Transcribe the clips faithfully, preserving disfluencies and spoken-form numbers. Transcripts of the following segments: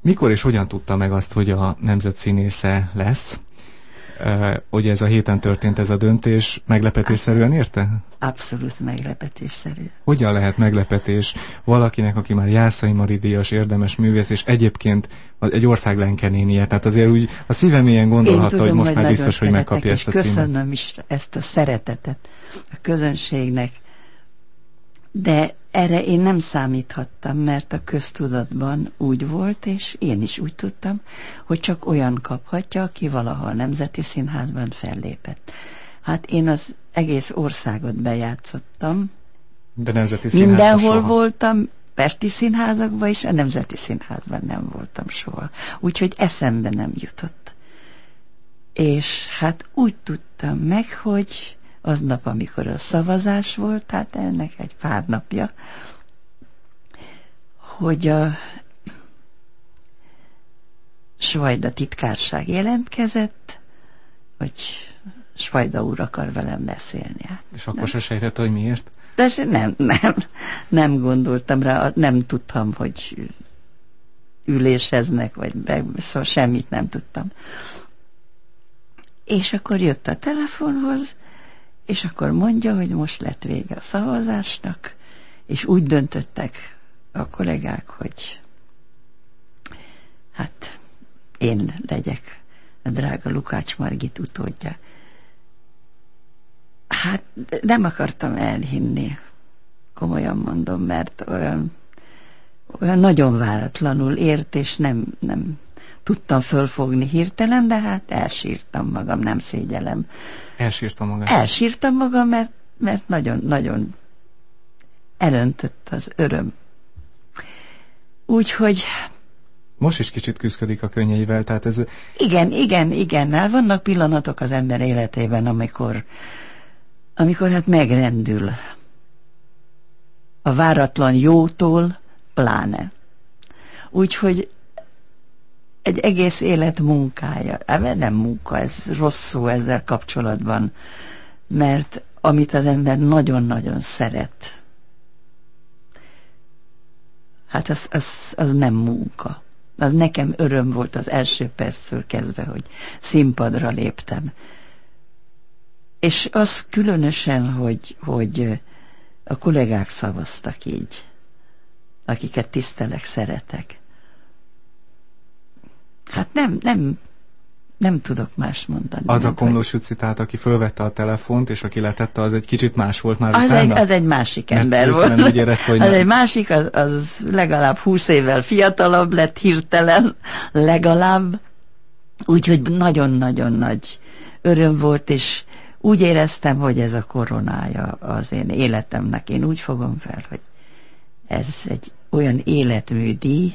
Mikor és hogyan tudta meg azt, hogy a nemzet színésze lesz? Uh, hogy ez a héten történt ez a döntés, meglepetésszerűen érte? Abszolút meglepetésszerű. Hogyan lehet meglepetés valakinek, aki már Jászai Mari díjas érdemes művész, és egyébként egy ország lenkenénie, tehát azért úgy a szívem ilyen gondolhatta, tudom, hogy most hogy már biztos, hogy megkapja ezt a címet. Köszönöm is ezt a szeretetet a közönségnek, de erre én nem számíthattam, mert a köztudatban úgy volt, és én is úgy tudtam, hogy csak olyan kaphatja, aki valaha a Nemzeti Színházban fellépett. Hát én az egész országot bejátszottam. De Nemzeti Színházban mindenhol soha. voltam, pesti színházakban is, a Nemzeti Színházban nem voltam soha. Úgyhogy eszembe nem jutott. És hát úgy tudtam meg, hogy aznap, amikor a szavazás volt, tehát ennek egy pár napja, hogy a Svajda titkárság jelentkezett, hogy Svajda úr akar velem beszélni. Hát, és akkor se sejtette, hogy miért? De nem, nem, nem gondoltam rá, nem tudtam, hogy üléseznek, vagy be, szóval semmit nem tudtam. És akkor jött a telefonhoz, és akkor mondja, hogy most lett vége a szavazásnak, és úgy döntöttek a kollégák, hogy hát én legyek a drága Lukács Margit utódja. Hát nem akartam elhinni, komolyan mondom, mert olyan, olyan nagyon váratlanul ért, és nem, nem tudtam fölfogni hirtelen, de hát elsírtam magam, nem szégyellem. Elsírtam magam? Elsírtam magam, mert, mert nagyon, nagyon elöntött az öröm. Úgyhogy... Most is kicsit küszködik a könnyeivel, tehát ez... Igen, igen, igen, hát vannak pillanatok az ember életében, amikor, amikor hát megrendül. A váratlan jótól pláne. Úgyhogy egy egész élet munkája. Nem munka, ez rossz szó ezzel kapcsolatban, mert amit az ember nagyon-nagyon szeret, hát az, az, az nem munka. Az nekem öröm volt az első perctől kezdve, hogy színpadra léptem. És az különösen, hogy, hogy a kollégák szavaztak így, akiket tisztelek, szeretek. Hát nem, nem, nem tudok más mondani. Az a Komlós Juci, tehát aki fölvette a telefont, és aki letette, az egy kicsit más volt már az utána? Egy, az egy másik Mert ember volt. Úgy érezte, hogy az nem. egy másik, az, az legalább húsz évvel fiatalabb lett hirtelen, legalább. Úgyhogy nagyon-nagyon nagy öröm volt, és úgy éreztem, hogy ez a koronája az én életemnek. Én úgy fogom fel, hogy ez egy olyan életműdíj,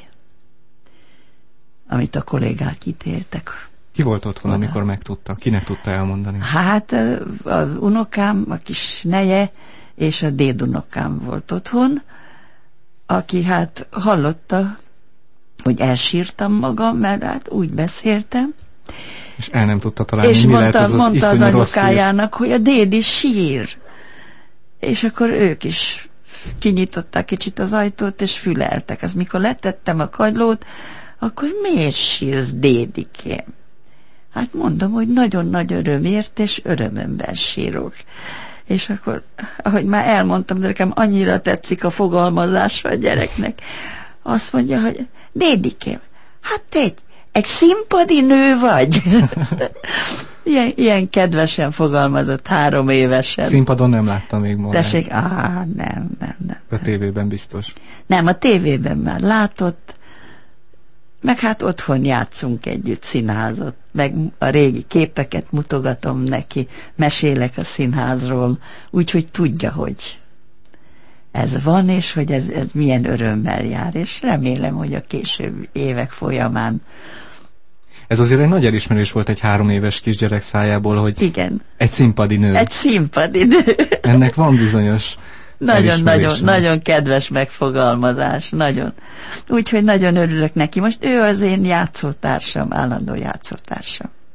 amit a kollégák ítéltek. Ki volt otthon, oda, amikor megtudta? Kinek tudta elmondani? Hát az unokám, a kis neje, és a dédunokám volt otthon, aki hát hallotta, hogy elsírtam magam, mert hát úgy beszéltem. És el nem tudta találni, és mi mondta, lehet az mondta az az anyukájának, hogy a déd is sír. És akkor ők is kinyitották kicsit az ajtót, és füleltek. Az mikor letettem a kagylót, akkor miért sírsz, dédikém? Hát mondom, hogy nagyon nagy örömért, és örömömben sírok. És akkor, ahogy már elmondtam, de nekem annyira tetszik a fogalmazása a gyereknek, azt mondja, hogy dédikém, hát te egy, egy színpadi nő vagy. ilyen, ilyen kedvesen fogalmazott, három évesen. Színpadon nem láttam még ma. Tessék, á, nem, nem, nem. A tévében biztos. Nem, a tévében már látott, meg hát otthon játszunk együtt színházat, meg a régi képeket mutogatom neki, mesélek a színházról, úgyhogy tudja, hogy ez van, és hogy ez, ez milyen örömmel jár, és remélem, hogy a később évek folyamán. Ez azért egy nagy elismerés volt egy három éves kisgyerek szájából, hogy igen, egy színpadi nő. Egy színpadi nő. Ennek van bizonyos Nagyon-nagyon nagyon kedves megfogalmazás, nagyon. Úgyhogy nagyon örülök neki. Most ő az én játszótársam, állandó játszótársam.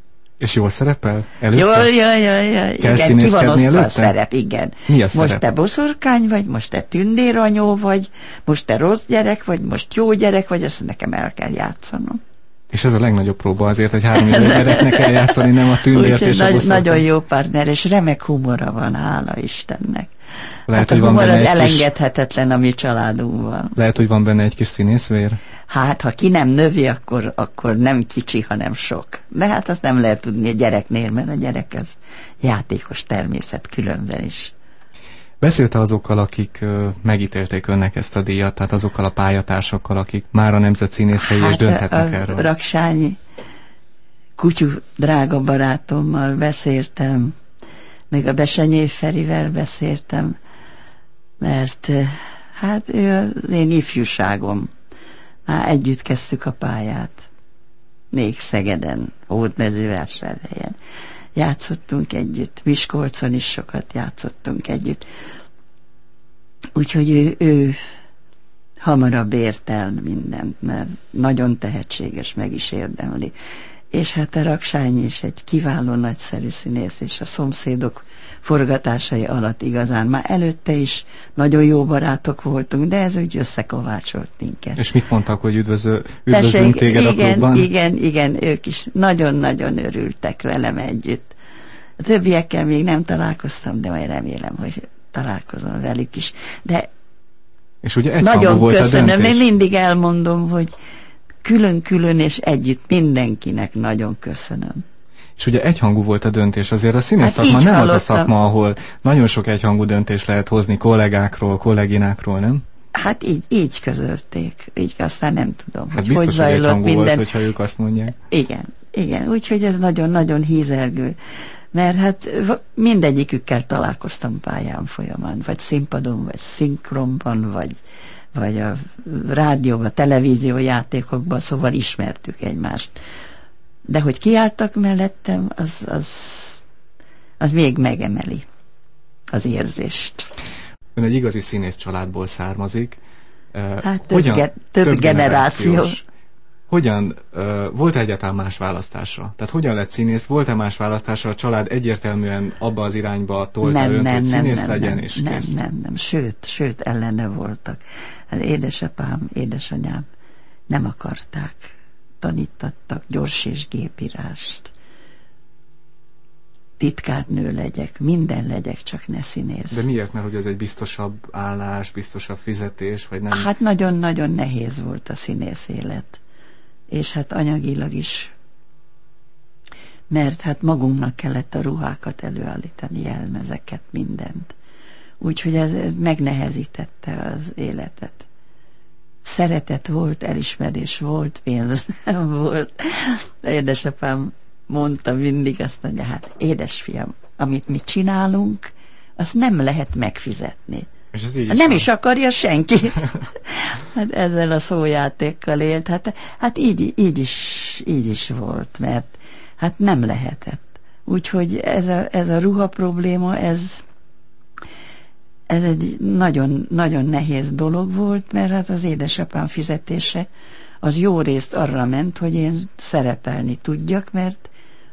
És jól szerepel? Előtte? Jaj, jaj, jaj, jaj. Kell igen, ki van osztva előtte? a szerep, igen. Mi a most szerep? te boszorkány vagy, most te tündéranyó vagy, most te rossz gyerek vagy, most jó gyerek vagy, azt nekem el kell játszanom. És ez a legnagyobb próba azért, hogy három éves gyereknek kell játszani, nem a tündért és a boszorkány. Nagyon jó partner, és remek humora van, hála Istennek. Lehet, hát hogy a van humor benne az egy elengedhetetlen kis... a mi családunkban. Lehet, hogy van benne egy kis színészvér? Hát, ha ki nem növi, akkor, akkor nem kicsi, hanem sok. De hát azt nem lehet tudni a gyereknél, mert a gyerek az játékos természet különben is. Beszélte azokkal, akik uh, megítélték önnek ezt a díjat, tehát azokkal a pályatársakkal, akik már a nemzet színészei hát és dönthetnek a, erről? A Raksányi Kutyú drága barátommal beszéltem, meg a Besenyé Ferivel beszéltem, mert hát ő az én ifjúságom. Már együtt kezdtük a pályát. Még Szegeden, Hódmezővásárhelyen. Játszottunk együtt, Miskolcon is sokat játszottunk együtt. Úgyhogy ő, ő hamarabb ért el mindent, mert nagyon tehetséges, meg is érdemli. És hát a Raksányi is egy kiváló, nagyszerű színész, és a Szomszédok forgatásai alatt igazán. Már előtte is nagyon jó barátok voltunk, de ez úgy összekovácsolt minket. És mit mondtak, hogy üdvözö, üdvözlünk téged igen, a klubban? Igen, igen, ők is nagyon-nagyon örültek velem együtt. A többiekkel még nem találkoztam, de majd remélem, hogy találkozom velük is. De és ugye nagyon volt köszönöm, a döntés. én mindig elmondom, hogy külön-külön és együtt mindenkinek nagyon köszönöm. És ugye egyhangú volt a döntés, azért a színész hát szakma nem hallottam. az a szakma, ahol nagyon sok egyhangú döntés lehet hozni kollégákról, kolléginákról, nem? Hát így, így közölték, így aztán nem tudom, hát hogy hogy zajlott hogy minden. Volt, hogyha ők azt mondják. Igen, igen, úgyhogy ez nagyon-nagyon hízelgő, mert hát mindegyikükkel találkoztam pályán folyamán, vagy színpadon, vagy szinkronban, vagy vagy a rádióban, televízió játékokban, szóval ismertük egymást. De hogy kiálltak mellettem, az, az, az még megemeli az érzést. Ön egy igazi színész családból származik. Hát több, Hogyan, ge- több, több generáció. generációs. Hogyan, uh, volt egyáltalán más választása? Tehát hogyan lett színész? Volt-e más választása? A család egyértelműen abba az irányba tolta nem, önt, nem, hogy színész nem, legyen, nem, és nem, kész? Nem, nem, sőt, sőt, ellene voltak. Az édesapám, édesanyám nem akarták. Tanítattak gyors és gépírást. Titkárnő legyek, minden legyek, csak ne színész. De miért? Mert hogy ez egy biztosabb állás, biztosabb fizetés, vagy nem? Hát nagyon-nagyon nehéz volt a színész élet. És hát anyagilag is, mert hát magunknak kellett a ruhákat előállítani, jelmezeket, mindent. Úgyhogy ez megnehezítette az életet. Szeretet volt, elismerés volt, pénz nem volt. Édesapám mondta mindig, azt mondja, hát édesfiam, amit mi csinálunk, azt nem lehet megfizetni. És ez így is nem van. Is akarja senki. Hát ezzel a szójátékkal élt. Hát, hát így, így, is, így is volt, mert hát nem lehetett. Úgyhogy ez a, ez a ruha probléma, ez, ez egy nagyon, nagyon nehéz dolog volt, mert hát az édesapám fizetése az jó részt arra ment, hogy én szerepelni tudjak, mert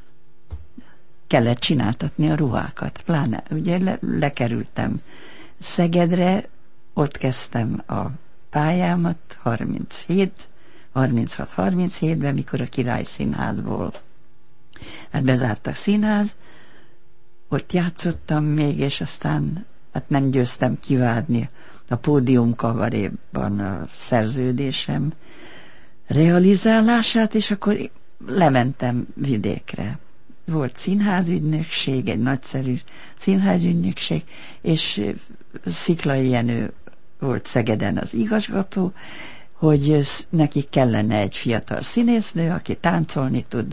kellett csináltatni a ruhákat. Pláne, ugye le, lekerültem Szegedre, ott kezdtem a pályámat harminchét, harminchat harminchétben, mikor a Király Színházból hát bezártak színház, ott játszottam még, és aztán hát nem győztem kivárni a Pódium Kabaréban a szerződésem realizálását, és akkor lementem vidékre. Volt színházügynökség, egy nagyszerű színházügynökség, és Sziklai Jenő volt Szegeden az igazgató, hogy nekik kellene egy fiatal színésznő, aki táncolni tud,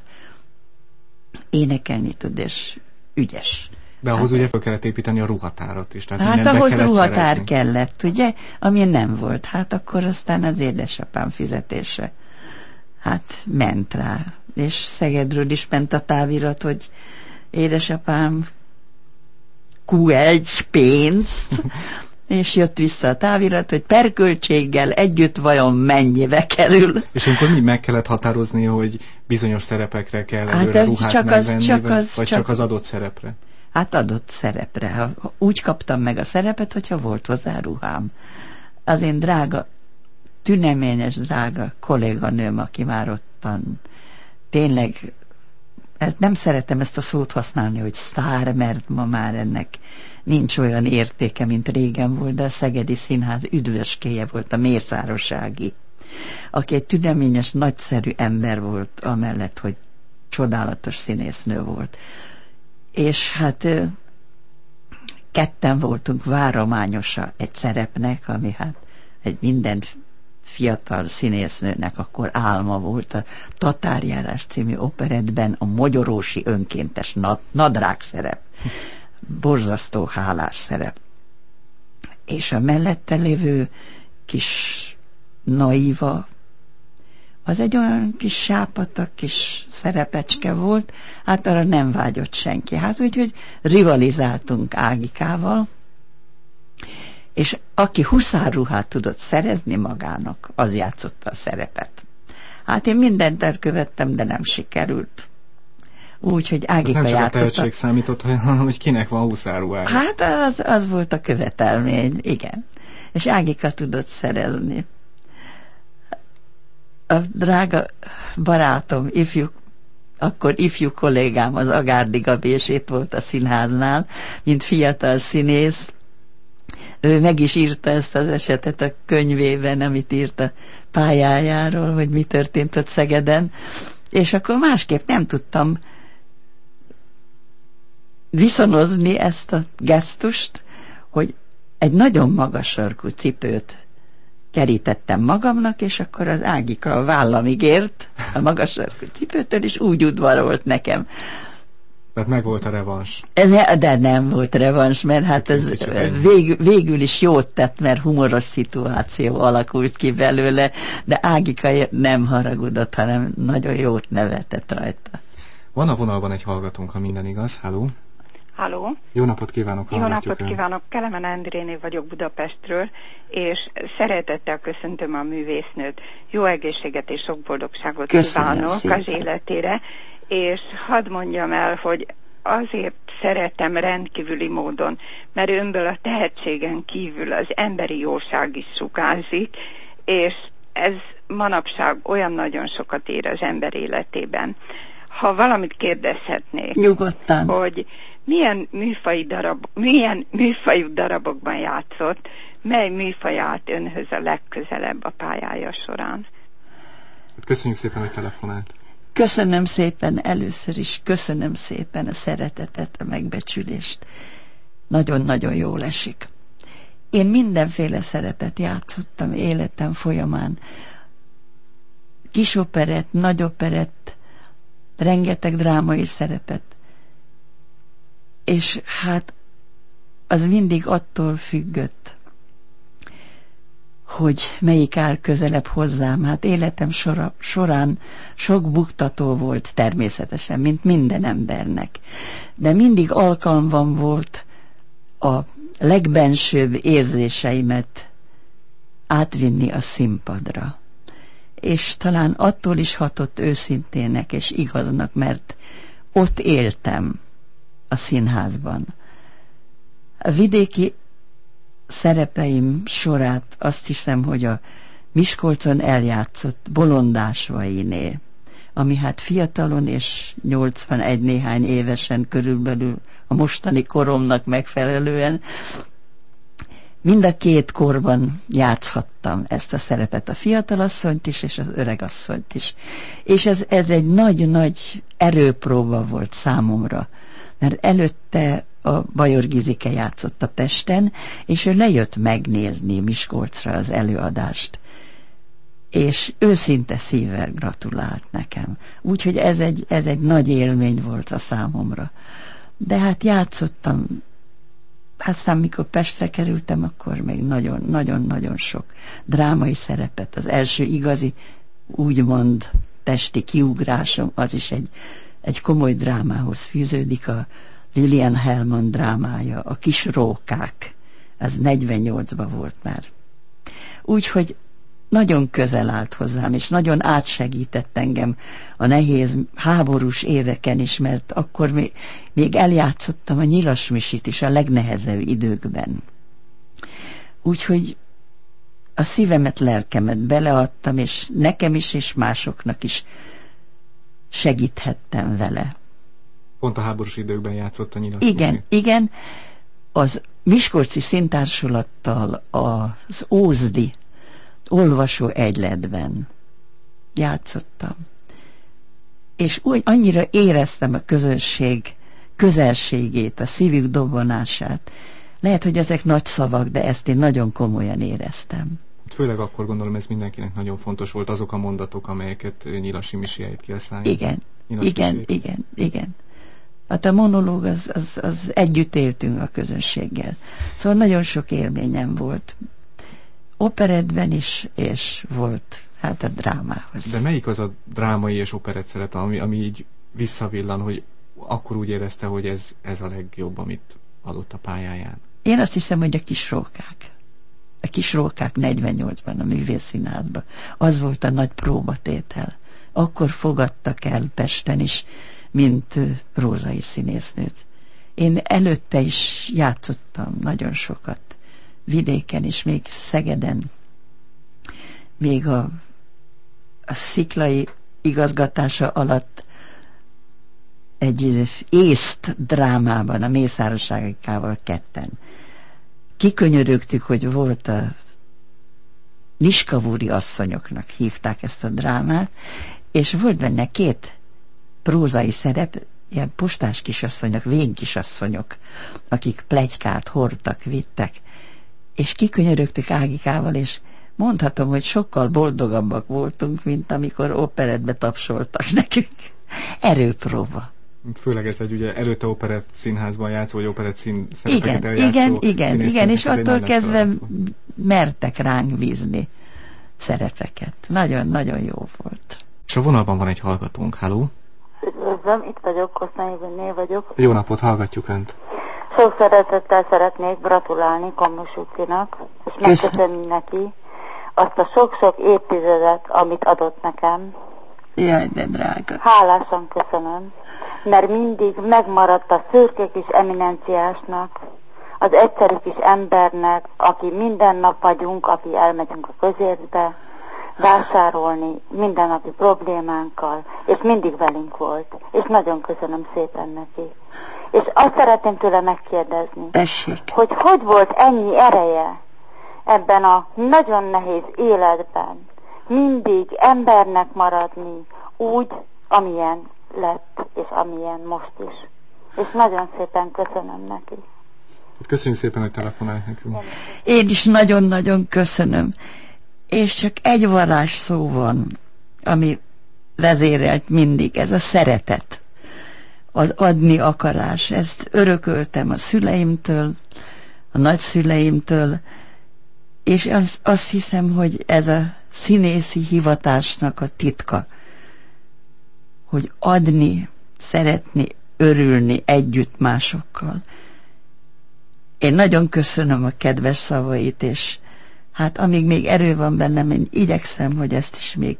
énekelni tud, és ügyes. De ahhoz hát, ugye fel kellett építeni a ruhatárat is. Tehát hát ahhoz kellett ruhatár szerezni. kellett, ugye, ami nem volt. Hát akkor aztán az édesapám fizetése hát ment rá. És Szegedről is ment a távirat, hogy édesapám kú egy pénz, és jött vissza a távirat, hogy per költséggel együtt vajon mennyibe kerül. És akkor mi meg kellett határozni, hogy bizonyos szerepekre kell előre hát ruhát csak megvenni, az, csak vagy, az, vagy csak... csak az adott szerepre? Hát adott szerepre. Ha, úgy kaptam meg a szerepet, hogyha volt hozzá ruhám. Az én drága, tüneményes drága kolléganőm, aki már ottan tényleg, ez, nem szeretem ezt a szót használni, hogy sztár, mert ma már ennek nincs olyan értéke, mint régen volt, de a Szegedi Színház üdvöskéje volt, a Mészárosági, aki egy tüneményes, nagyszerű ember volt, amellett, hogy csodálatos színésznő volt. És hát ketten voltunk várományosa egy szerepnek, ami hát egy minden fiatal színésznőnek akkor álma volt. A Tatárjárás című operettben a mogyorósi önkéntes nad, nadrág szerep. Borzasztó hálás szerep. És a mellette lévő kis naiva, az egy olyan kis sápata, kis szerepecske volt, hát arra nem vágyott senki. Hát úgyhogy rivalizáltunk Ágikával, és aki huszárruhát tudott szerezni magának, az játszotta a szerepet. Hát én mindent elkövettem, de nem sikerült. Úgyhogy Ágika játszotta. Nem csak a tehetség számított, hanem hogy kinek van huszárruhája. Hát az, az volt a követelmény, igen. És Ágika tudott szerezni. A drága barátom, ifjú, akkor ifjú kollégám, az Agárdi Gabi, és itt volt a színháznál, mint fiatal színész. Ő meg is írta ezt az esetet a könyvében, amit írt a pályájáról, hogy mi történt ott Szegeden, és akkor másképp nem tudtam viszonozni ezt a gesztust, hogy egy nagyon magas sarkú cipőt kerítettem magamnak, és akkor az Ágika a vállamig ért a magas sarkú cipőtől, és úgy udvarolt nekem. Tehát meg volt a revans. Ne, de nem volt revans, mert hát ez vég, végül is jót tett, mert humoros szituáció alakult ki belőle, de Ágika nem haragudott, hanem nagyon jót nevetett rajta. Van a vonalban egy hallgatónk, ha minden igaz. Halló? Halló. Jó napot kívánok, Jó napot ön. kívánok, Kelemen Andréné vagyok Budapestről, és szeretettel köszöntöm a művésznőt. Jó egészséget és sok boldogságot Köszönöm kívánok szépen. Az életére, és hadd mondjam el, hogy azért szeretem rendkívüli módon, mert önből a tehetségen kívül az emberi jóság is sugárzik, és ez manapság olyan nagyon sokat ér az ember életében. Ha valamit kérdezhetnék, nyugodtan, hogy milyen műfai darab, milyen műfajú darabokban játszott, mely műfaj állt önhöz a legközelebb a pályája során? Köszönjük szépen, hogy telefonált. Köszönöm szépen, először is köszönöm szépen a szeretetet, a megbecsülést. Nagyon-nagyon jól esik. Én mindenféle szerepet játszottam életem folyamán. Kisoperett, nagyoperett, rengeteg drámai szerepet. És hát az mindig attól függött, hogy melyik áll közelebb hozzám. Hát életem sora, során sok buktató volt természetesen, mint minden embernek. De mindig alkalmam volt a legbensőbb érzéseimet átvinni a színpadra. És talán attól is hatott őszintének és igaznak, mert ott éltem a színházban. A vidéki szerepeim sorát azt hiszem, hogy a Miskolcon eljátszott Bolondásvainé, ami hát fiatalon és nyolcvanegy néhány évesen körülbelül a mostani koromnak megfelelően mind a két korban játszhattam ezt a szerepet, a fiatalasszonyt is és az öregasszonyt is. És ez, ez egy nagy-nagy erőpróba volt számomra, mert előtte a Bajor Gizike játszott a Pesten, és ő lejött megnézni Miskolcra az előadást. És őszinte szívvel gratulált nekem. Úgyhogy ez egy, ez egy nagy élmény volt a számomra. De hát játszottam, aztán mikor Pestre kerültem, akkor még nagyon-nagyon-nagyon sok drámai szerepet. Az első igazi, úgymond pesti kiugrásom, az is egy, egy komoly drámához fűződik, a Lilian Hellman drámája, a Kis rókák, az negyvennyolcban volt már. Úgyhogy nagyon közel állt hozzám, és nagyon átsegített engem a nehéz háborús éveken is, mert akkor még, még eljátszottam a Nyilasmisit is a legnehezebb időkben. Úgyhogy a szívemet, lelkemet beleadtam, és nekem is, és másoknak is segíthettem vele. Pont a háborús időkben játszott a Nyilasmisi. Igen, igen. Az Miskolci Színtársulattal az Ózdi olvasó egyletben játszottam. És úgy annyira éreztem a közönség közelségét, a szívük dobbanását. Lehet, hogy ezek nagy szavak, de ezt én nagyon komolyan éreztem. Főleg akkor gondolom, ez mindenkinek nagyon fontos volt, azok a mondatok, amelyeket Nyilasi Misi ejt ki a száján. Igen, igen, igen, igen. Hát a monológ, az, az, az együtt éltünk a közönséggel. Szóval nagyon sok élményem volt. Operettben is, és volt hát a drámához. De melyik az a drámai és operett szeret, ami, ami így visszavillan, hogy akkor úgy érezte, hogy ez, ez a legjobb, amit adott a pályáján? Én azt hiszem, hogy a Kis rókák. A Kis rókák negyvennyolcban a Művészszínházban. Az volt a nagy próbatétel. Akkor fogadtak el Pesten is, mint prózai színésznőt. Én előtte is játszottam nagyon sokat. Vidéken is, még Szegeden. Még a, a Sziklai igazgatása alatt egy észt drámában, a Mészáros Ágikával ketten. Kikönyörögtük, hogy volt a Niskavúri asszonyoknak hívták ezt a drámát, és volt benne két prózai szerep, ilyen postás kisasszonyok, vén kisasszonyok, akik pletykát hordtak, vittek, és kikönyörögtük Ágikával, és mondhatom, hogy sokkal boldogabbak voltunk, mint amikor operettbe tapsoltak nekünk. Erőpróba. Főleg ez egy ugye előtte operett színházban játszó, vagy operett szín szerepeket igen, eljátszó. Igen, igen, igen, és attól kezdve feladat. mertek ránk bízni szerepeket. Nagyon-nagyon jó volt. És a vonalban van egy hallgatónk. Halló? Üdvözlöm, itt vagyok, Kosztányi Vinné vagyok. Jó napot, hallgatjuk Önt. Sok szeretettel szeretnék gratulálni Komlós Jukinak, és megköszönni neki azt a sok-sok évtizedet, amit adott nekem. Jaj, de drága. Hálásan köszönöm, mert mindig megmaradt a szürke kis eminenciásnak, az egyszerű kis embernek, aki minden nap vagyunk, aki elmegyünk a közértbe, vásárolni mindennapi problémánkkal, és mindig velünk volt. És nagyon köszönöm szépen neki. És azt szeretném tőle megkérdezni, Tessék. hogy hogy volt ennyi ereje ebben a nagyon nehéz életben mindig embernek maradni úgy, amilyen lett, és amilyen most is. És nagyon szépen köszönöm neki. Köszönjük szépen, hogy telefonált nekünk. Én is nagyon-nagyon köszönöm. És csak egy varázs szó van, ami vezérelt mindig, ez a szeretet. Az adni akarás. Ezt örököltem a szüleimtől, a nagyszüleimtől, és az, azt hiszem, hogy ez a színészi hivatásnak a titka, hogy adni, szeretni, örülni együtt másokkal. Én nagyon köszönöm a kedves szavait, és hát amíg még erő van bennem, én igyekszem, hogy ezt is még,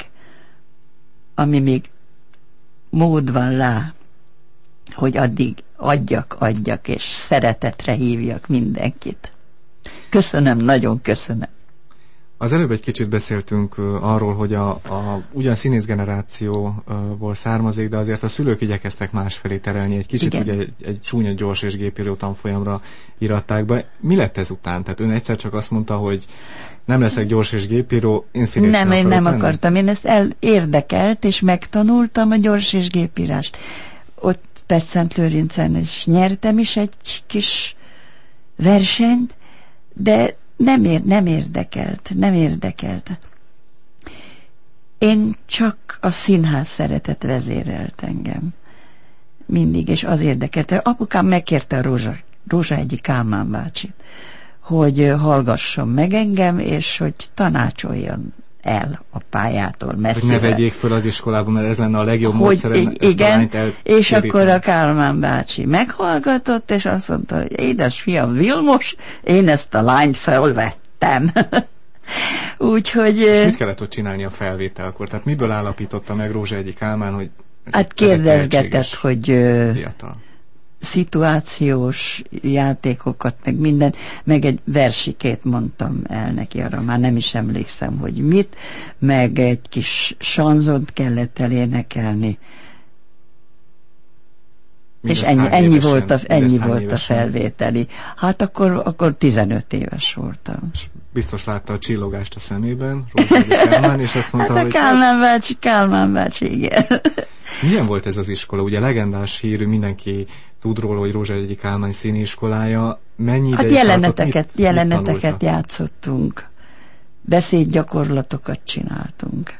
ami még mód van rá, hogy addig adjak, adjak, és szeretetre hívjak mindenkit. Köszönöm, nagyon köszönöm. Az előbb egy kicsit beszéltünk uh, arról, hogy a, a ugyan színész generációból származik, de azért a szülők igyekeztek másfelé terelni. Egy kicsit Igen. ugye egy, egy csúnya gyors és gépíró tanfolyamra iratták be. Mi lett ez után? Tehát ön egyszer csak azt mondta, hogy nem leszek gyors és gépíró, én színész Nem, én nem lenni? akartam. Én ezt el érdekelt, és megtanultam a gyors és gépírást. Ott Pestszentlőrincen is nyertem is egy kis versenyt, de nem, ér, nem érdekelt, nem érdekelt. Én csak a színház szeretet vezérelt engem. Mindig, és az érdekelte. Apukám megkérte a Rózsa, Rózsa egyik Kálmán bácsit, hogy hallgasson meg engem, és hogy tanácsoljon el a pályától messzire. Hogy ne vegyék föl az iskolában, mert ez lenne a legjobb hogy módszer. Igen, és akkor a Kálmán bácsi meghallgatott, és azt mondta, hogy édes fiam Vilmos, én ezt a lányt felvettem. Úgyhogy... És mit kellett ott csinálni a felvételkor? Tehát miből állapította meg Rózsahegyi Kálmán, hogy ez, hát kérdezgetett, hogy fiatal. Szituációs játékokat, meg minden, meg egy versikét mondtam el neki, arra már nem is emlékszem, hogy mit, meg egy kis sanzont kellett elénekelni. És ennyi, ennyi volt a, ennyi volt a felvételi. Hát akkor, akkor tizenöt éves voltam. És biztos látta a csillogást a szemében, Rózsahegyi Kálmán, és azt mondta, hát a hogy... Kálmán bácsi, Kálmán bácsi, igen. Milyen volt ez az iskola? Ugye legendás hírű, mindenki tud róla, hogy Rózsahegyi Kálmán színiiskolája. Mennyi hát jeleneteket, mit, jeleneteket mit játszottunk. Beszédgyakorlatokat csináltunk.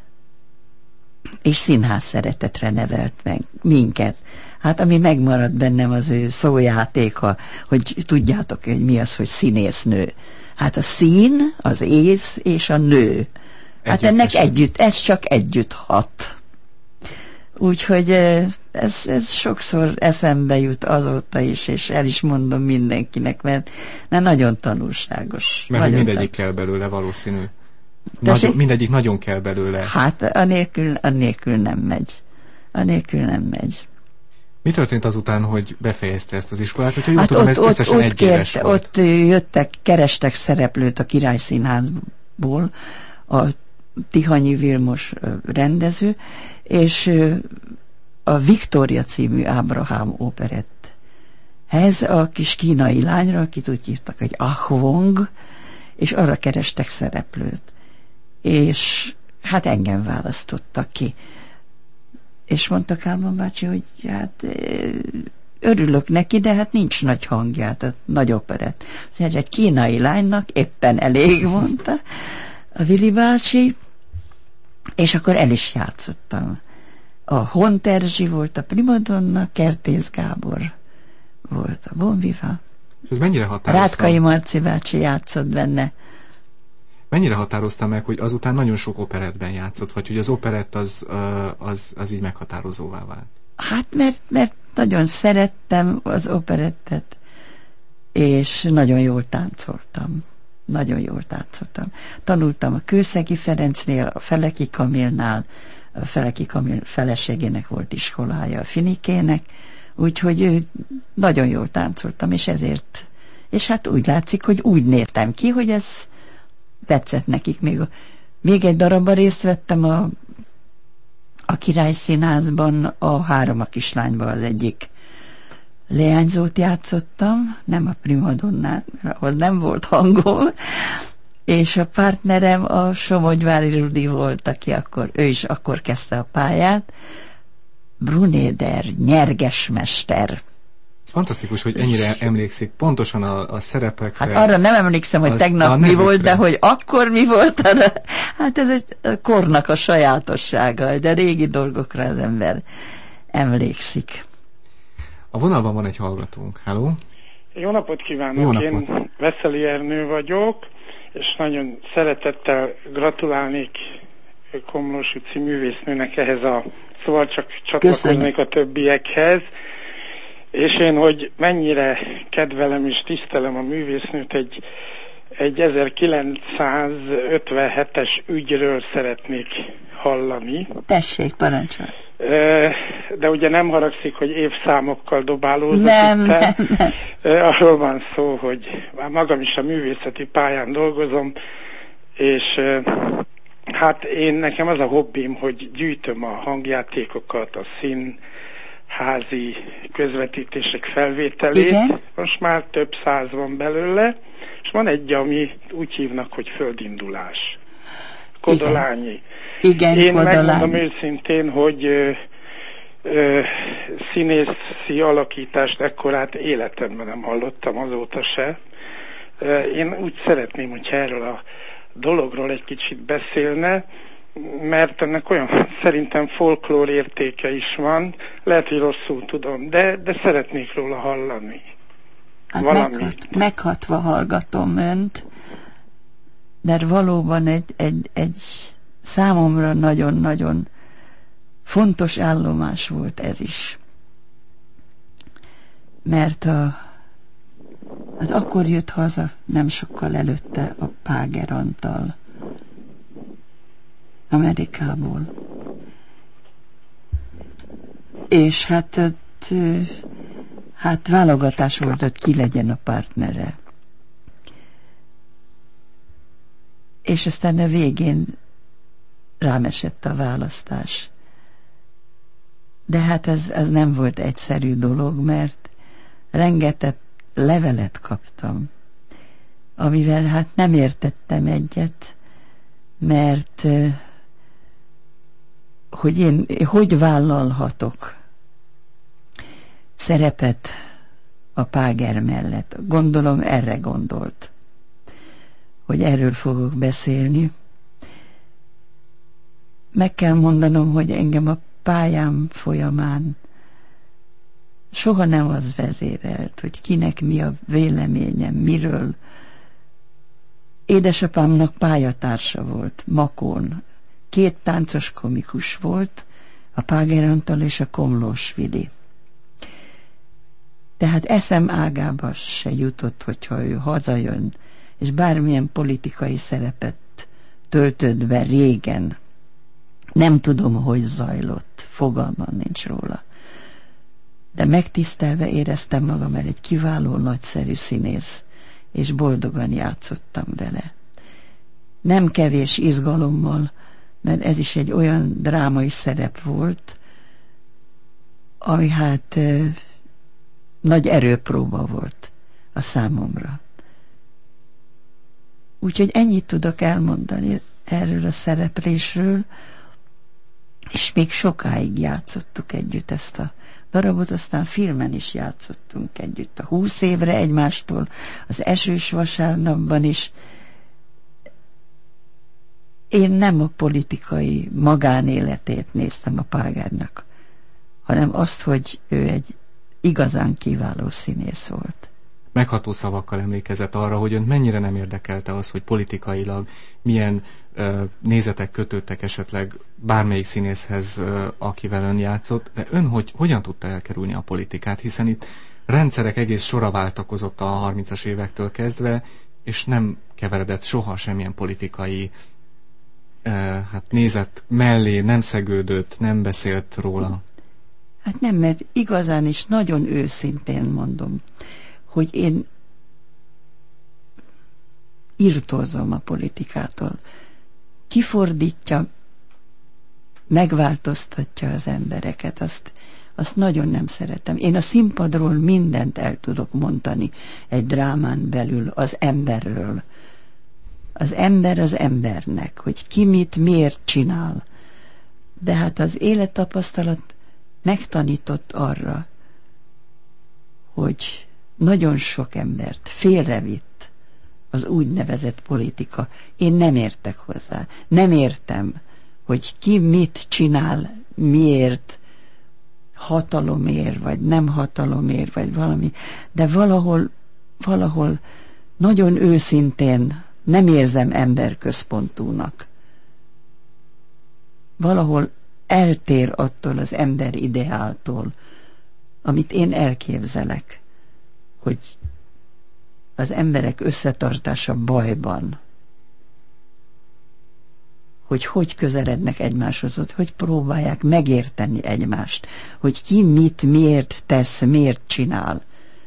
És színház szeretetre nevelt meg minket. Hát ami megmaradt bennem az ő szójátéka, hogy tudjátok, hogy mi az, hogy színésznő. Hát a szín, az ész és a nő. Hát együtt ennek eset. együtt, ez csak együtt hat. Úgyhogy ez, ez sokszor eszembe jut azóta is, és el is mondom mindenkinek, mert, mert nagyon tanulságos. Mert nagyon mindegyik tan... kell belőle, valószínű. Nagyon, mindegyik nagyon kell belőle. Hát anélkül, anélkül nem megy. Anélkül nem megy. Mi történt azután, hogy befejezte ezt az iskolát? Hogyha jól hát tudom, ott, ez ott, összesen ott egy kérte, éves volt. Ott jöttek, kerestek szereplőt a Király Színházból, a Tihanyi Vilmos rendező, és a Viktória című Ábrahám operetthez a kis kínai lányra, akit úgy hívtak, hogy Ah Wong, és arra kerestek szereplőt. És hát engem választottak ki. És mondta Kálmán bácsi, hogy hát örülök neki, de hát nincs nagy hangja, tehát nagy operett. Szóval egy kínai lánynak éppen elég, mondta a Vili bácsi, és akkor el is játszottam. A Hont Erzsi volt a primadonna, Kertész Gábor volt a Bon Vivant. Ez mennyire határozta? Rátkai Marci bácsi játszott benne. Mennyire határozta meg, hogy azután nagyon sok operettben játszott, vagy hogy az operett az, az, az így meghatározóvá vált? Hát mert, mert nagyon szerettem az operettet, és nagyon jól táncoltam. Nagyon jól táncoltam. Tanultam a Kőszegi Ferencnél, a Feleki Kamilnál, a Feleki Kamil feleségének volt iskolája, a Finikének, úgyhogy nagyon jól táncoltam, és ezért, és hát úgy látszik, hogy úgy néptem ki, hogy ez tetszett nekik. Még, még egy darabban részt vettem a, a Király Színházban, a Három a kislányban az egyik leányzót játszottam, nem a primadonnát, mert ahhoz nem volt hangom, és a partnerem a Somogyvári Rudi volt, aki akkor, ő is akkor kezdte a pályát, Brunéder, nyergesmester. Fantasztikus, hogy ennyire emlékszik pontosan a, a szerepekre. Hát arra nem emlékszem, hogy az, tegnap mi volt, de hogy akkor mi volt, arra, hát ez egy kornak a sajátossága, de régi dolgokra az ember emlékszik. A vonalban van egy hallgatónk. Halló? Jó napot kívánok! Jó napot. Én Veszeli Ernő vagyok, és nagyon szeretettel gratulálnék Komlós utci művésznőnek ehhez a... Szóval csak csatlakoznék a többiekhez. És én, hogy mennyire kedvelem és tisztelem a művésznőt, egy, egy ezerkilencszázötvenhetes ügyről szeretnék hallani. Tessék, parancsolj! De ugye nem haragszik, hogy évszámokkal dobálózok. Nem, nem, nem. Arról van szó, hogy magam is a művészeti pályán dolgozom, és hát én, nekem az a hobbim, hogy gyűjtöm a hangjátékokat, a színházi közvetítések felvételét. Igen? Most már több száz van belőle, és van egy, ami úgy hívnak, hogy földindulás. Kodolányi. Igen, Én Kodolányi. megmondom őszintén, hogy ö, ö, színészi alakítást ekkorát életemben nem hallottam, azóta se. Ö, én úgy szeretném, hogyha erről a dologról egy kicsit beszélne, mert ennek olyan szerintem folklór értéke is van, lehet, hogy rosszul tudom, de, de szeretnék róla hallani. Hát meghat, meghatva hallgatom önt. de valóban egy, egy, egy számomra nagyon-nagyon fontos állomás volt ez is. Mert a, hát akkor jött haza nem sokkal előtte a Páger Antal Amerikából. És hát hát válogatás volt, hogy ki legyen a partnere. És aztán a végén rám esett a választás. De hát ez, ez nem volt egyszerű dolog, mert rengeteg levelet kaptam, amivel hát nem értettem egyet, mert hogy én hogy vállalhatok szerepet a Páger mellett. Gondolom erre gondolt, hogy erről fogok beszélni. Meg kell mondanom, hogy engem a pályám folyamán soha nem az vezérelt, hogy kinek mi a véleményem, miről. Édesapámnak pályatársa volt, Makón. Két táncos komikus volt, a Páger Antal és a Komlós Vili. Tehát eszem ágába se jutott, hogyha ő hazajön, és bármilyen politikai szerepet töltött be régen. Nem tudom, hogy zajlott, fogalmam nincs róla. De megtisztelve éreztem magam, mert egy kiváló, nagyszerű színész, és boldogan játszottam vele. Nem kevés izgalommal, mert ez is egy olyan drámai szerep volt, ami hát ö, nagy erőpróba volt a számomra. Úgyhogy ennyit tudok elmondani erről a szereplésről, és még sokáig játszottuk együtt ezt a darabot, aztán filmen is játszottunk együtt. A húsz évre egymástól, az Esős vasárnapban is. Én nem a politikai magánéletét néztem a Págernak, hanem azt, hogy ő egy igazán kiváló színész volt. Megható szavakkal emlékezett arra, hogy önt mennyire nem érdekelte az, hogy politikailag milyen ö, nézetek kötődtek esetleg bármelyik színészhez, ö, akivel ön játszott, de ön hogy, hogyan tudta elkerülni a politikát, hiszen itt rendszerek egész sora váltakozott a harmincas évektől kezdve, és nem keveredett soha semmilyen politikai ö, hát nézet mellé, nem szegődött, nem beszélt róla. Hát nem, mert igazán is nagyon őszintén mondom, hogy én irtózom a politikától. Kifordítja, megváltoztatja az embereket, azt, azt nagyon nem szeretem. Én a színpadról mindent el tudok mondani egy drámán belül az emberről. Az ember az embernek, hogy ki mit, miért csinál. De hát az élettapasztalat megtanított arra, hogy nagyon sok embert félrevitt az úgynevezett politika. Én nem értek hozzá. Nem értem, hogy ki mit csinál, miért, hatalomért, vagy nem hatalomért, vagy valami. De valahol, valahol nagyon őszintén nem érzem emberközpontúnak. Valahol eltér attól az ember ideáltól, amit én elképzelek, hogy az emberek összetartása bajban, hogy hogy közelednek egymáshoz, hogy próbálják megérteni egymást, hogy ki mit, miért tesz, miért csinál.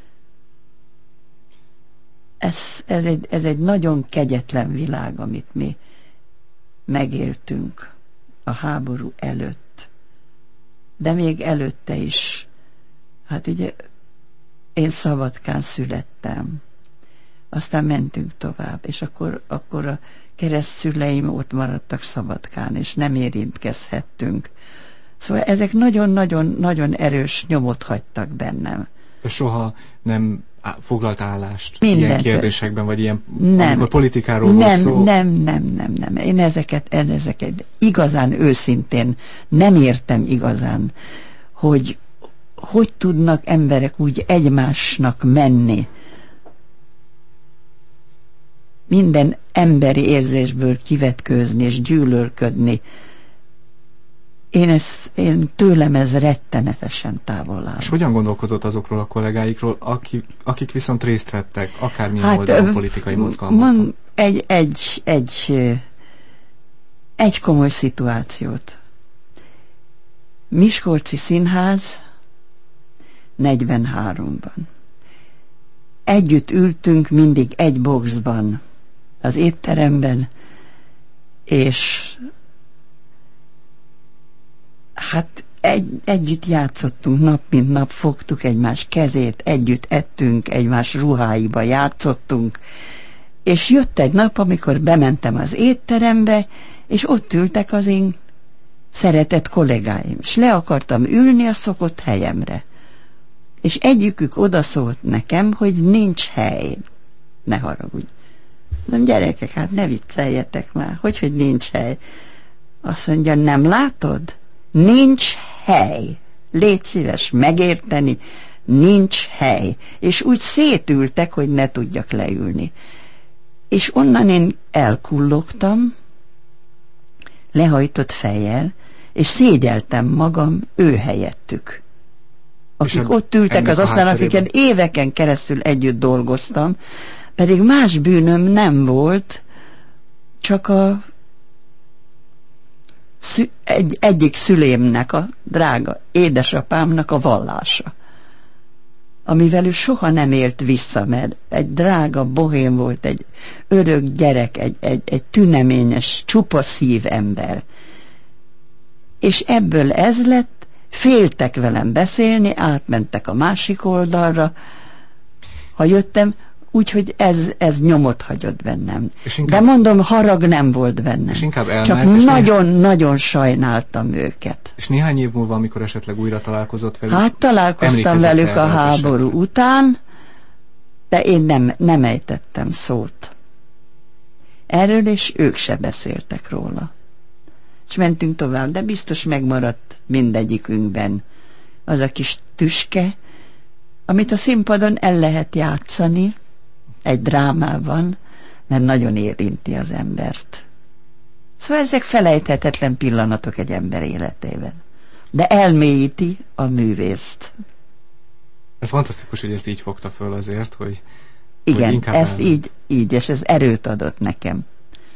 Ez, ez, egy, ez egy nagyon kegyetlen világ, amit mi megéltünk a háború előtt. De még előtte is. Hát ugye én Szabadkán születtem. Aztán mentünk tovább, és akkor, akkor a keresztszüleim ott maradtak Szabadkán, és nem érintkezhettünk. Szóval ezek nagyon-nagyon-nagyon erős nyomot hagytak bennem. Soha nem foglalt állást Mindent. Ilyen kérdésekben, vagy ilyen, nem. amikor politikáról nem, volt szó? Nem, nem, nem, nem. Én ezeket, ezeket igazán őszintén nem értem igazán, hogy hogy tudnak emberek úgy egymásnak menni. minden emberi érzésből kivetkőzni és gyűlölködni. Én, ez, én tőlem ez rettenetesen távol áll. És hogyan gondolkodott azokról a kollégáikról, akik, akik viszont részt vettek akármilyen hát, oldalon politikai mozgalmakban? Egy, egy, egy, egy komoly szituációt. Miskolci Színház negyvenháromban. Együtt ültünk mindig egy boxban az étteremben, és hát egy, együtt játszottunk, nap mint nap fogtuk egymás kezét, együtt ettünk, egymás ruháiba játszottunk, és jött egy nap, amikor bementem az étterembe, és ott ültek az én szeretett kollégáim, és le akartam ülni a szokott helyemre. És egyikük odaszólt nekem, hogy nincs hely. Ne haragudj. Nem, gyerekek, hát ne vicceljetek már. Hogy, hogy nincs hely? Azt mondja, nem látod? Nincs hely. Légy szíves megérteni, nincs hely. És úgy szétültek, hogy ne tudjak leülni. És onnan én elkullogtam, lehajtott fejjel, és szégyeltem magam ő helyettük. Akik ott ültek az asztalon, akiket éveken keresztül együtt dolgoztam, pedig más bűnöm nem volt, csak a szü, egy, egyik szülémnek, a drága édesapámnak a vallása, amivel ő soha nem élt vissza, mert egy drága bohém volt, egy örök gyerek, egy, egy, egy tüneményes, csupa szív ember. És ebből ez lett, féltek velem beszélni, átmentek a másik oldalra, ha jöttem, úgyhogy ez, ez nyomot hagyott bennem. Inkább, de mondom, harag nem volt bennem. És inkább elment, csak nagyon-nagyon néha... sajnáltam őket. És néhány év múlva, amikor esetleg újra találkozott velük? Hát találkoztam velük a háború esetleg után, de én nem, nem ejtettem szót erről, és ők se beszéltek róla. És mentünk tovább, de biztos megmaradt mindegyikünkben az a kis tüske, amit a színpadon el lehet játszani egy drámában, mert nagyon érinti az embert. Szóval ezek felejthetetlen pillanatok egy ember életében. De elmélyíti a művészt. Ez fantasztikus, hogy ezt így fogta föl azért, hogy... Igen, hogy ezt így, így, és ez erőt adott nekem.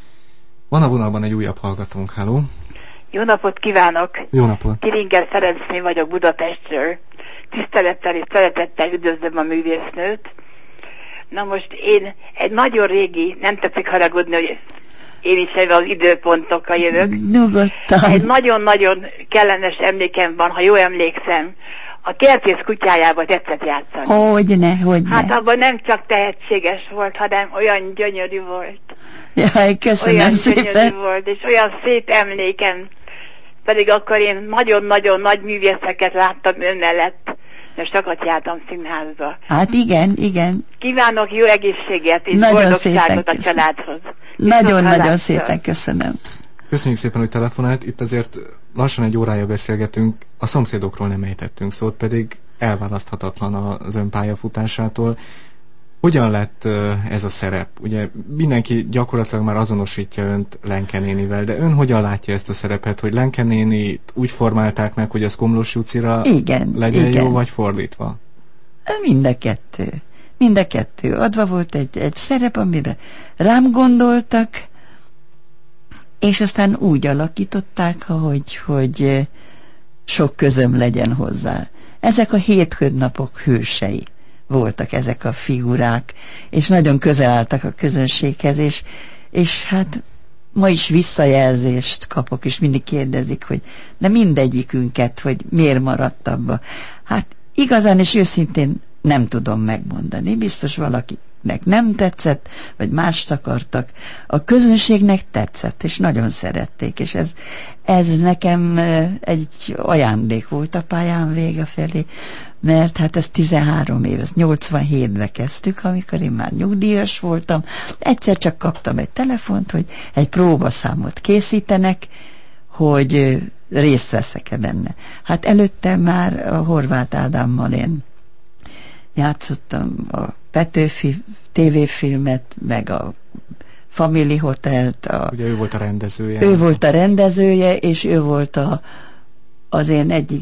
Van a vonalban egy újabb hallgatónk, háló. Jó napot kívánok! Jó napot! Kiringer Ferencné vagyok Budapestről. Tisztelettel és szeretettel üdvözlöm a művésznőt. Na most én egy nagyon régi, nem tetszik haragudni, hogy én is ebben az időpontokkal jövök. Nyugodtan. Egy nagyon-nagyon kellemes emlékem van, ha jól emlékszem. A Kertész kutyájába tetszett játszani. Hogyne, hogyne. Hát abban nem csak tehetséges volt, hanem olyan gyönyörű volt. Jaj, köszönöm olyan szépen. Olyan gyönyörű volt, és olyan szép emlékem. Pedig akkor én nagyon-nagyon nagy művészeket láttam ön mellett, és sokat jártam színházba. Hát igen, igen. Kívánok jó egészséget és nagyon boldogságot a családhoz. Nagyon-nagyon szépen köszönöm. Köszönjük szépen, hogy telefonált. Itt azért lassan egy órája beszélgetünk, a szomszédokról nem ejtettünk szót, pedig elválaszthatatlan az ön pályafutásától. Hogyan lett ez a szerep? Ugye mindenki gyakorlatilag már azonosítja önt Lenke nénivel, de ön hogyan látja ezt a szerepet, hogy Lenke nénit úgy formálták meg, hogy az Komlós Jucira igen, legyen igen. jó, vagy fordítva? Mind a kettő. Mind a kettő. Adva volt egy, egy szerep, amire rám gondoltak, és aztán úgy alakították, hogy, hogy sok közöm legyen hozzá. Ezek a hétköznapok hősei voltak ezek a figurák, és nagyon közel álltak a közönséghez, és, és hát ma is visszajelzést kapok, és mindig kérdezik, hogy de mindegyikünket, hogy miért maradt abba. Hát igazán és őszintén nem tudom megmondani. Biztos valakinek nem tetszett, vagy mást akartak. A közönségnek tetszett, és nagyon szerették, és ez, ez nekem egy ajándék volt a pályán vége felé, mert hát ez tizenhárom év, ez nyolcvanhétben kezdtük, amikor én már nyugdíjas voltam. Egyszer csak kaptam egy telefont, hogy egy próbaszámot készítenek, hogy részt veszek-e benne. Hát előtte már a Horváth Ádámmal én játszottam a Petőfi tévéfilmet, meg a Family Hotelt. A, ugye ő volt a rendezője. Ő volt a rendezője, és ő volt a, az én egyik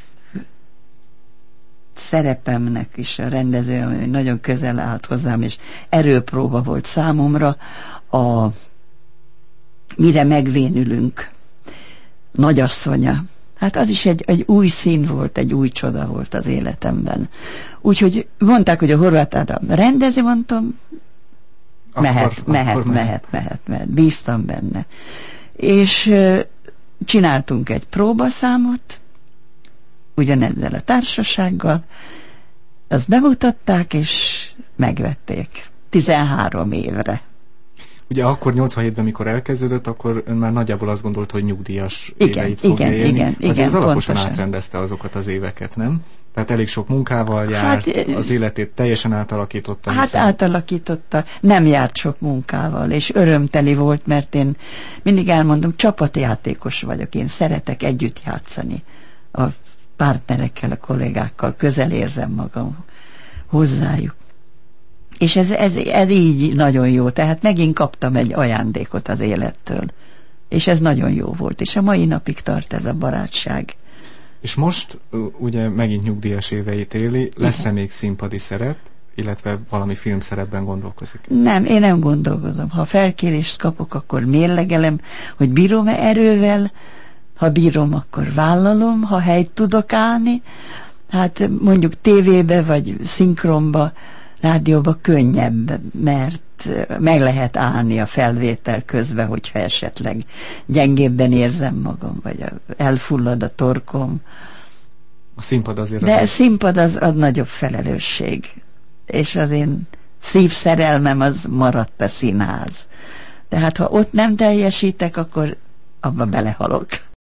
szerepemnek is a rendezője, ami nagyon közel állt hozzám, és erőpróba volt számomra a Mire megvénülünk nagyasszonya. Hát az is egy, egy új szín volt, egy új csoda volt az életemben. Úgyhogy mondták, hogy a Horváth Ádám rendezi, mondtam, mehet, akkor, mehet, akkor mehet, mehet, mehet, mehet. Bíztam benne. És uh, csináltunk egy próbaszámot, ugyanezzel a társasággal, azt bemutatták, és megvették. tizenhárom évre. Ugye akkor nyolcvanhétben, mikor elkezdődött, akkor ön már nagyjából azt gondolt, hogy nyugdíjas igen, éveit fogja igen, élni. Igen, Azért igen, az alaposan pontosan. átrendezte azokat az éveket, nem? Tehát elég sok munkával járt, hát, az életét teljesen átalakította. Hát hiszen... átalakította, nem járt sok munkával, és örömteli volt, mert én mindig elmondom, csapatjátékos vagyok, én szeretek együtt játszani a partnerekkel, a kollégákkal, közel érzem magam hozzájuk. És ez, ez, ez így nagyon jó, tehát megint kaptam egy ajándékot az élettől, és ez nagyon jó volt, és a mai napig tart ez a barátság. És most ugye megint nyugdíjas éveit éli, lesz-e még színpadi szerep, illetve valami filmszerepben gondolkozik? Nem, én nem gondolkodom. Ha felkérést kapok, akkor mérlegelem, hogy bírom-e erővel, ha bírom, akkor vállalom, ha helyt tudok állni. Hát mondjuk tévébe vagy szinkronba, rádióba könnyebb, mert meg lehet állni a felvétel közben, hogyha esetleg gyengébben érzem magam, vagy elfullad a torkom. A színpad azért... De az a színpad az a nagyobb felelősség. És az én szívszerelmem az maradt a színház. Tehát ha ott nem teljesítek, akkor abba belehalok.